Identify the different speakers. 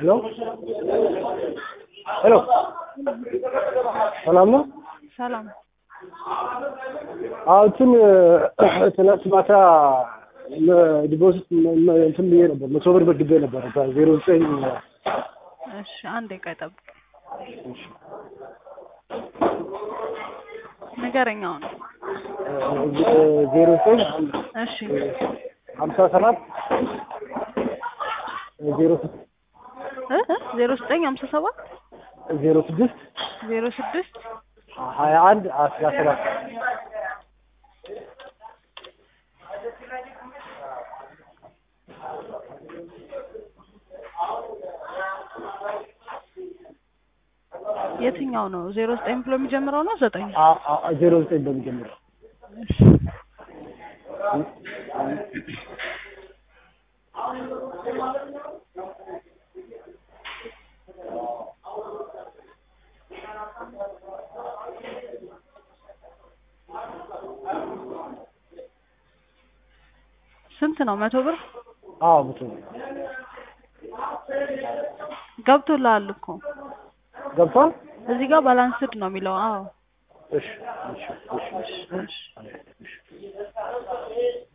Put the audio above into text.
Speaker 1: ነው ሄሎ ሰላም ነው
Speaker 2: ሰላም
Speaker 1: አውትን ትናንት ማታ ዲፖዚት እንትን ብዬ ነበር 100 ብር በድቤ ነበር በ09
Speaker 2: እሺ አንዴ ቀጠብ
Speaker 1: እሺ
Speaker 2: ነገረኛው ነው
Speaker 1: 09
Speaker 2: እሺ
Speaker 1: 57 06
Speaker 2: 0957
Speaker 1: 06
Speaker 2: 06
Speaker 1: 21 17
Speaker 2: የትኛው ነው 09 ብሎ የሚጀምረው ነው 9
Speaker 1: 09 በሚጀምረው
Speaker 2: ስንት ነው 100 ብር?
Speaker 1: አዎ 100 ብር
Speaker 2: ገብቶልሃል እኮ
Speaker 1: ገብቷል
Speaker 2: እዚህ ጋር ባላንስድ ነው የሚለው አዎ
Speaker 1: እሺ እሺ እሺ
Speaker 2: እሺ